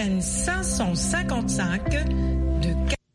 antenne 555 de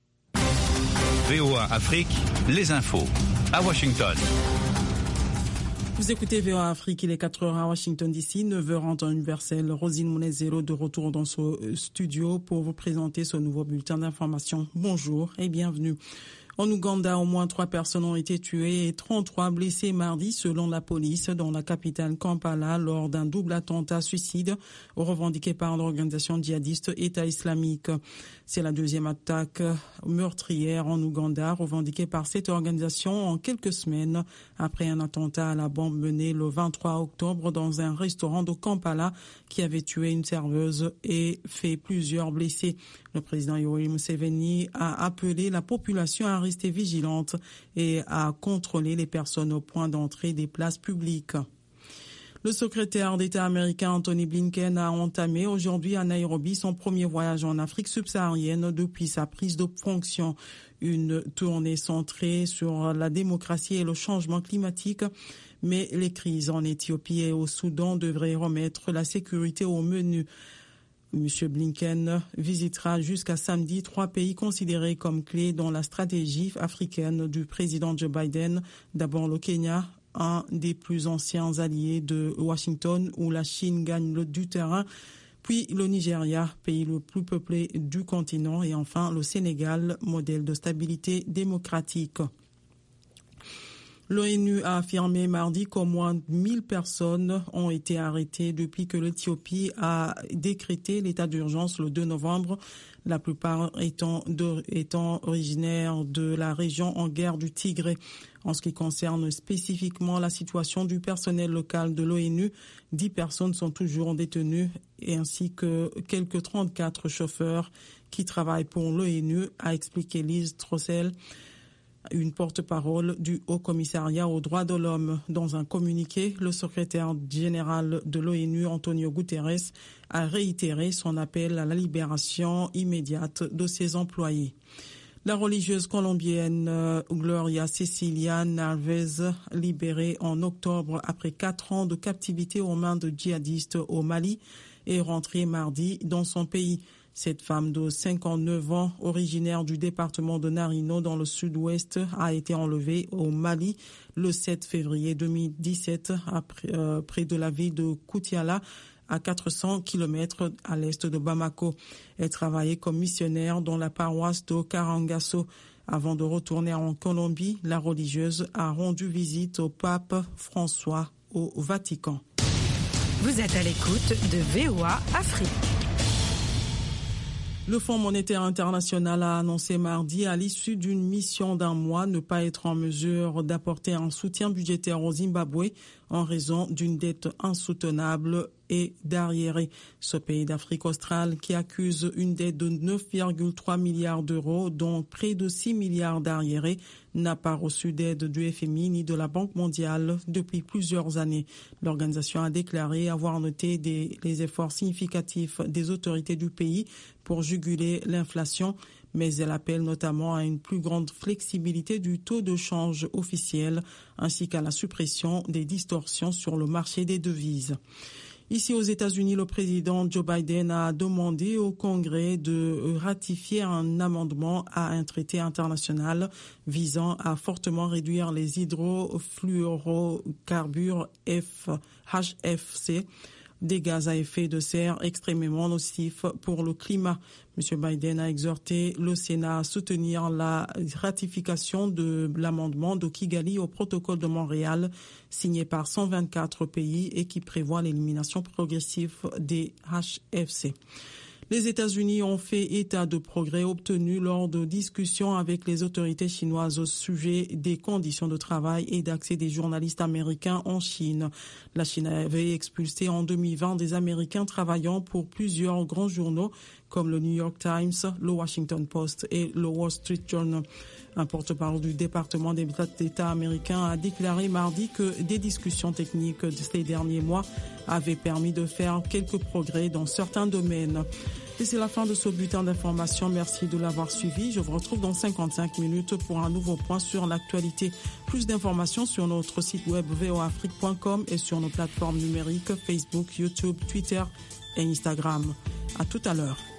VOA Afrique, les infos à Washington. Vous écoutez VOA Afrique, il est 4h à Washington DC, 9h en temps universel. Rosine Mounezero de retour dans ce studio pour vous présenter ce nouveau bulletin d'information. Bonjour et bienvenue. En Ouganda, au moins 3 personnes ont été tuées et 33 blessées mardi selon la police dans la capitale Kampala lors d'un double attentat suicide revendiqué par l'organisation djihadiste État islamique. C'est la deuxième attaque meurtrière en Ouganda revendiquée par cette organisation en quelques semaines après un attentat à la bombe mené le 23 octobre dans un restaurant de Kampala qui avait tué une serveuse et fait plusieurs blessés. Le président Yoweri Museveni a appelé la population à rester vigilante et à contrôler les personnes au point d'entrée des places publiques. Le secrétaire d'État américain Anthony Blinken a entamé aujourd'hui à Nairobi son premier voyage en Afrique subsaharienne depuis sa prise de fonction. Une tournée centrée sur la démocratie et le changement climatique, mais les crises en Éthiopie et au Soudan devraient remettre la sécurité au menu. M. Blinken visitera jusqu'à samedi 3 pays considérés comme clés dans la stratégie africaine du président Joe Biden. D'abord le Kenya, un des plus anciens alliés de Washington où la Chine gagne du terrain, puis le Nigeria, pays le plus peuplé du continent, et enfin le Sénégal, modèle de stabilité démocratique. L'ONU a affirmé mardi qu'au moins 1000 personnes ont été arrêtées depuis que l'Éthiopie a décrété l'état d'urgence le 2 novembre, la plupart étant originaires de la région en guerre du Tigré. En ce qui concerne spécifiquement la situation du personnel local de l'ONU, 10 personnes sont toujours détenues ainsi que quelques 34 chauffeurs qui travaillent pour l'ONU, a expliqué Liz Throssell, une porte-parole du Haut-Commissariat aux droits de l'homme. Dans un communiqué, le secrétaire général de l'ONU, Antonio Guterres, a réitéré son appel à la libération immédiate de ses employés. La religieuse colombienne Gloria Cecilia Narvez, libérée en octobre après 4 ans de captivité aux mains de djihadistes au Mali, est rentrée mardi dans son pays. Cette femme de 59 ans, originaire du département de Narino dans le sud-ouest, a été enlevée au Mali le 7 février 2017 près de la ville de Koutiala, à 400 km à l'est de Bamako. Elle travaillait comme missionnaire dans la paroisse de Karangasso. Avant de retourner en Colombie, la religieuse a rendu visite au pape François au Vatican. Vous êtes à l'écoute de VOA Afrique. Le Fonds monétaire international a annoncé mardi, à l'issue d'une mission d'1 mois, ne pas être en mesure d'apporter un soutien budgétaire au Zimbabwe en raison d'une dette insoutenable et d'arriérés. Ce pays d'Afrique australe qui accuse une dette de 9,3 milliards d'euros, dont près de 6 milliards d'arriérés, n'a pas reçu d'aide du FMI ni de la Banque mondiale depuis plusieurs années. L'organisation a déclaré avoir noté les efforts significatifs des autorités du pays pour juguler l'inflation, mais elle appelle notamment à une plus grande flexibilité du taux de change officiel ainsi qu'à la suppression des distorsions sur le marché des devises. Ici aux États-Unis, le président Joe Biden a demandé au Congrès de ratifier un amendement à un traité international visant à fortement réduire les hydrofluorocarbures HFC, des gaz à effet de serre extrêmement nocifs pour le climat. M. Biden a exhorté le Sénat à soutenir la ratification de l'amendement de Kigali au protocole de Montréal, signé par 124 pays et qui prévoit l'élimination progressive des HFC. Les États-Unis ont fait état de progrès obtenus lors de discussions avec les autorités chinoises au sujet des conditions de travail et d'accès des journalistes américains en Chine. La Chine avait expulsé en 2020 des Américains travaillant pour plusieurs grands journaux comme le New York Times, le Washington Post et le Wall Street Journal. Un porte-parole du département d'État américain a déclaré mardi que des discussions techniques de ces derniers mois avaient permis de faire quelques progrès dans certains domaines. Et c'est la fin de ce bulletin d'information. Merci de l'avoir suivi. Je vous retrouve dans 55 minutes pour un nouveau point sur l'actualité. Plus d'informations sur notre site web voafrique.com et sur nos plateformes numériques Facebook, YouTube, Twitter et Instagram. À tout à l'heure.